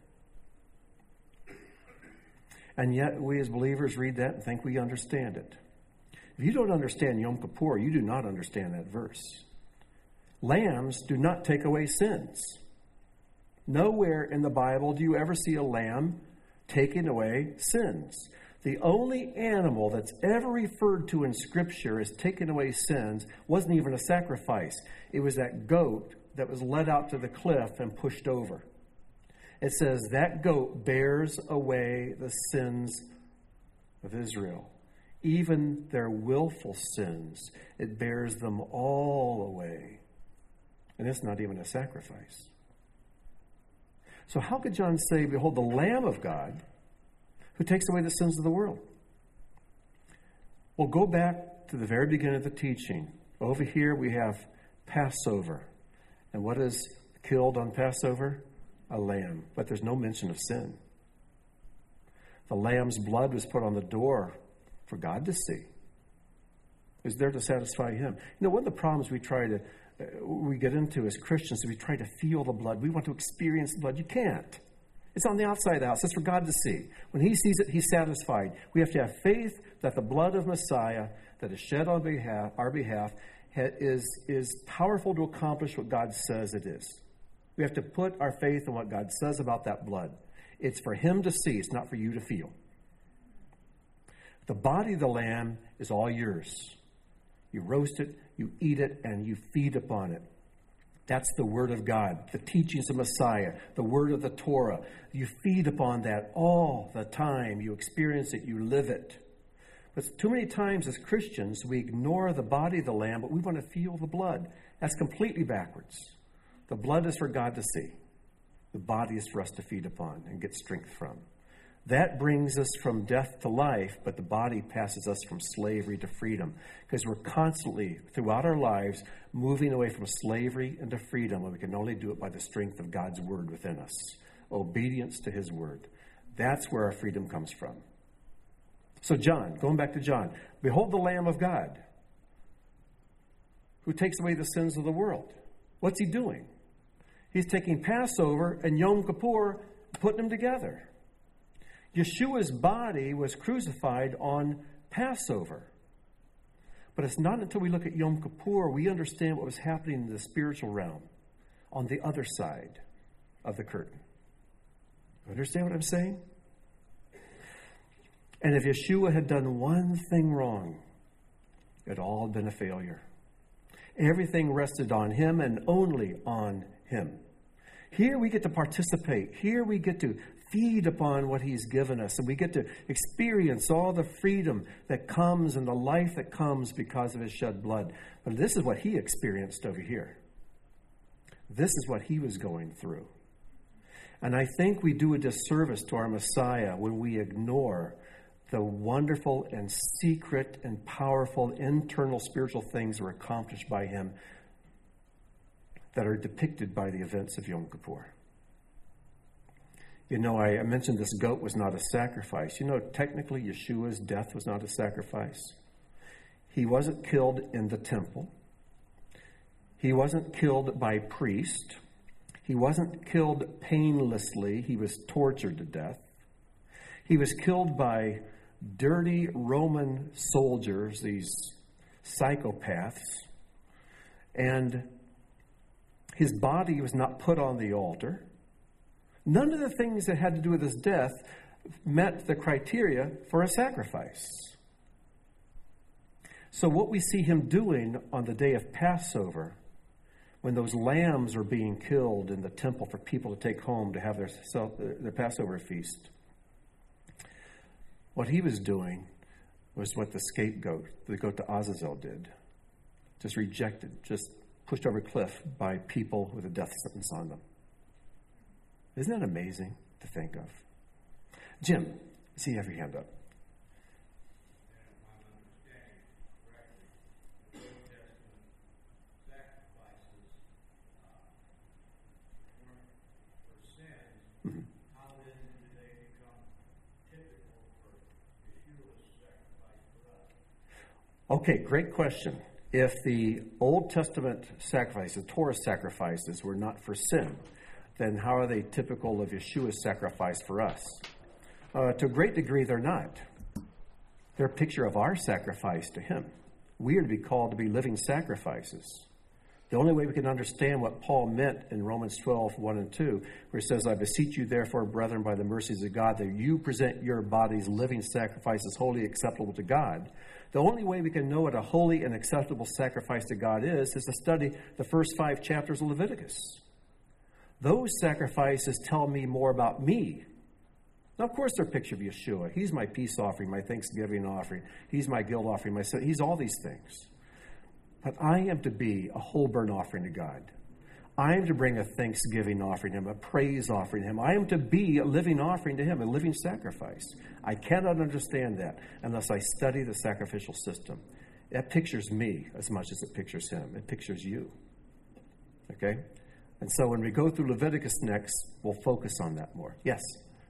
And yet we as believers read that and think we understand it. If you don't understand Yom Kippur, you do not understand that verse. Lambs do not take away sins. Nowhere in the Bible do you ever see a lamb taking away sins. The only animal that's ever referred to in Scripture as taking away sins wasn't even a sacrifice. It was that goat that was led out to the cliff and pushed over. It says that goat bears away the sins of Israel, even their willful sins. It bears them all away. And it's not even a sacrifice. So how could John say, behold, the Lamb of God who takes away the sins of the world? Well, go back to the very beginning of the teaching. Over here we have Passover. And what is killed on Passover? A lamb. But there's no mention of sin. The lamb's blood was put on the door for God to see. It was there to satisfy him. You know, one of the problems we try to we get into as Christians is we try to feel the blood. We want to experience the blood. You can't. It's on the outside of the house. It's for God to see. When he sees it, he's satisfied. We have to have faith that the blood of Messiah that is shed on behalf, our behalf is, is powerful to accomplish what God says it is. We have to put our faith in what God says about that blood. It's for him to see. It's not for you to feel. The body of the lamb is all yours. You roast it, you eat it, and you feed upon it. That's the Word of God, the teachings of Messiah, the Word of the Torah. You feed upon that all the time. You experience it, you live it. But too many times as Christians, we ignore the body of the Lamb, but we want to feel the blood. That's completely backwards. The blood is for God to see. The body is for us to feed upon and get strength from. That brings us from death to life, but the body passes us from slavery to freedom, because we're constantly, throughout our lives, moving away from slavery into freedom, and we can only do it by the strength of God's word within us. Obedience to his word. That's where our freedom comes from. So John, going back to John, behold the Lamb of God who takes away the sins of the world. What's he doing? He's taking Passover and Yom Kippur, putting them together. Yeshua's body was crucified on Passover. But it's not until we look at Yom Kippur we understand what was happening in the spiritual realm on the other side of the curtain. Understand what I'm saying? And if Yeshua had done one thing wrong, it all had been a failure. Everything rested on him and only on him. Here we get to participate. Here we get to feed upon what he's given us. And we get to experience all the freedom that comes and the life that comes because of his shed blood. But this is what he experienced over here. This is what he was going through. And I think we do a disservice to our Messiah when we ignore the wonderful and secret and powerful internal spiritual things that were accomplished by him that are depicted by the events of Yom Kippur. You know, I mentioned this goat was not a sacrifice. You know, technically, Yeshua's death was not a sacrifice. He wasn't killed in the temple. He wasn't killed by priest. He wasn't killed painlessly. He was tortured to death. He was killed by dirty Roman soldiers, these psychopaths. And his body was not put on the altar. None of the things that had to do with his death met the criteria for a sacrifice. So what we see him doing on the day of Passover, when those lambs are being killed in the temple for people to take home to have their, their Passover feast, what he was doing was what the scapegoat, the goat to Azazel did. Just rejected, just pushed over a cliff by people with a death sentence on them. Isn't that amazing to think of? Jim, I see you have your hand up. Okay, great question. If the Old Testament sacrifices, Torah sacrifices, were not for sin, then how are they typical of Yeshua's sacrifice for us? Uh, to a great degree, they're not. They're a picture of our sacrifice to him. We are to be called to be living sacrifices. The only way we can understand what Paul meant in Romans twelve, one and two, where he says, I beseech you therefore, brethren, by the mercies of God, that you present your bodies living sacrifices, wholly acceptable to God. The only way we can know what a holy and acceptable sacrifice to God is, is to study the first five chapters of Leviticus. Those sacrifices tell me more about me. Now, of course, they're a picture of Yeshua. He's my peace offering, my thanksgiving offering. He's my guilt offering. My sin. He's all these things. But I am to be a whole burnt offering to God. I am to bring a thanksgiving offering to him, a praise offering to him. I am to be a living offering to him, a living sacrifice. I cannot understand that unless I study the sacrificial system. That pictures me as much as it pictures him. It pictures you. Okay? And so when we go through Leviticus next, we'll focus on that more. Yes?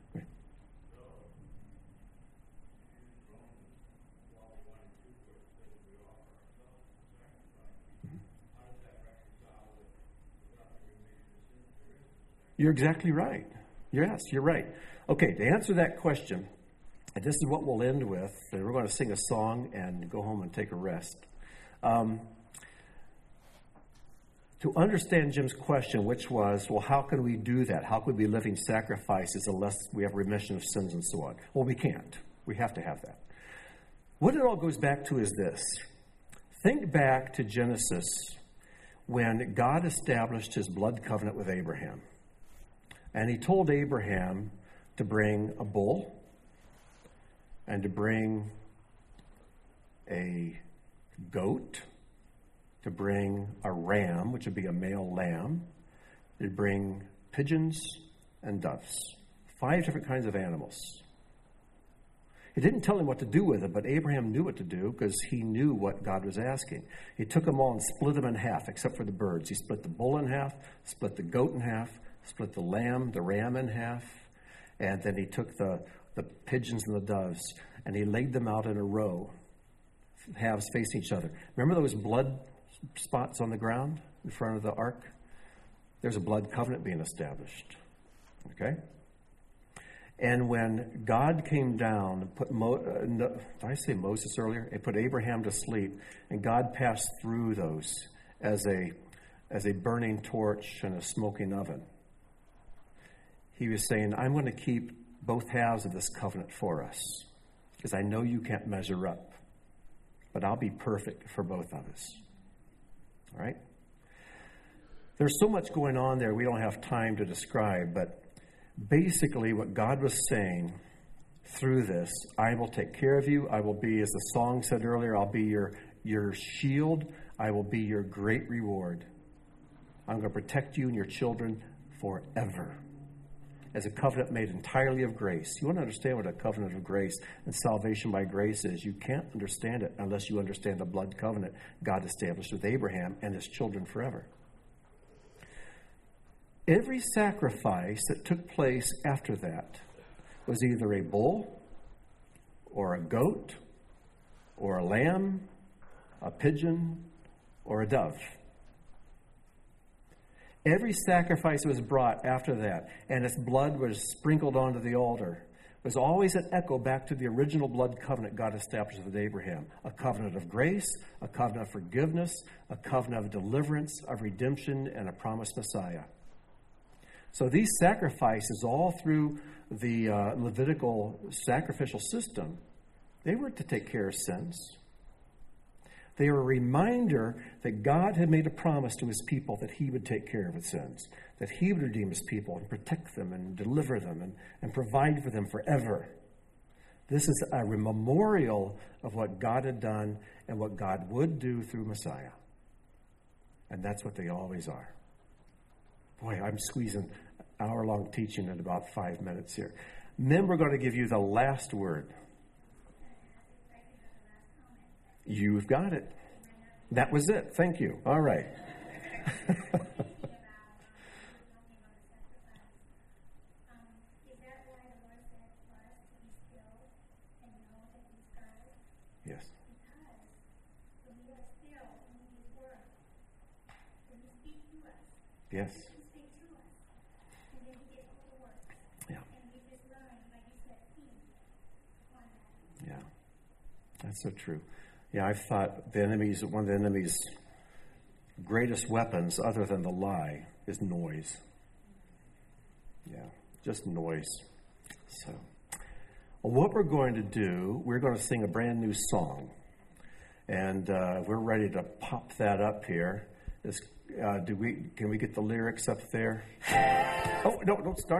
You're exactly right. Yes, you're right. Okay, to answer that question, and this is what we'll end with, and we're going to sing a song and go home and take a rest. Um, to understand Jim's question, which was, well, how can we do that? How could we be living sacrifices unless we have remission of sins and so on? Well, we can't. We have to have that. What it all goes back to is this. Think back to Genesis when God established his blood covenant with Abraham. And he told Abraham to bring a bull and to bring a goat, to bring a ram, which would be a male lamb, to bring pigeons and doves. Five different kinds of animals. He didn't tell him what to do with it, but Abraham knew what to do because he knew what God was asking. He took them all and split them in half, except for the birds. He split the bull in half, split the goat in half, split the lamb, the ram in half, and then he took the, the pigeons and the doves, and he laid them out in a row, halves facing each other. Remember those blood spots on the ground in front of the ark? There's a blood covenant being established. Okay? And when God came down and put, Mo, uh, no, did I say Moses earlier? It put Abraham to sleep, and God passed through those as a, as a burning torch and a smoking oven. He was saying, I'm going to keep both halves of this covenant for us, because I know you can't measure up, but I'll be perfect for both of us. All right? There's so much going on there we don't have time to describe, but basically, what God was saying through this, I will take care of you. I will be, as the song said earlier, I'll be your, your shield. I will be your great reward. I'm going to protect you and your children forever. As a covenant made entirely of grace. You want to understand what a covenant of grace and salvation by grace is. You can't understand it unless you understand the blood covenant God established with Abraham and his children forever. Every sacrifice that took place after that was either a bull or a goat or a lamb, a pigeon, or a dove. Every sacrifice that was brought after that, and its blood was sprinkled onto the altar, was always an echo back to the original blood covenant God established with Abraham. A covenant of grace, a covenant of forgiveness, a covenant of deliverance, of redemption, and a promised Messiah. So these sacrifices all through the uh, Levitical sacrificial system, they were to take care of sins. They were a reminder that God had made a promise to his people that he would take care of his sins, that he would redeem his people and protect them and deliver them and, and provide for them forever. This is a memorial of what God had done and what God would do through Messiah. And that's what they always are. Boy, I'm squeezing hour-long teaching in about five minutes here. Then we're going to give you the last word. You've got it. That was it. Thank you. All right. Yes. Yes. Yeah. Yeah. That's so true. Yeah, I thought the enemy's one of the enemy's greatest weapons, other than the lie, is noise. Yeah, just noise. So, well, what we're going to do, we're going to sing a brand new song, and uh, we're ready to pop that up here. It's, uh, do we? Can we get the lyrics up there? Oh no! Don't start.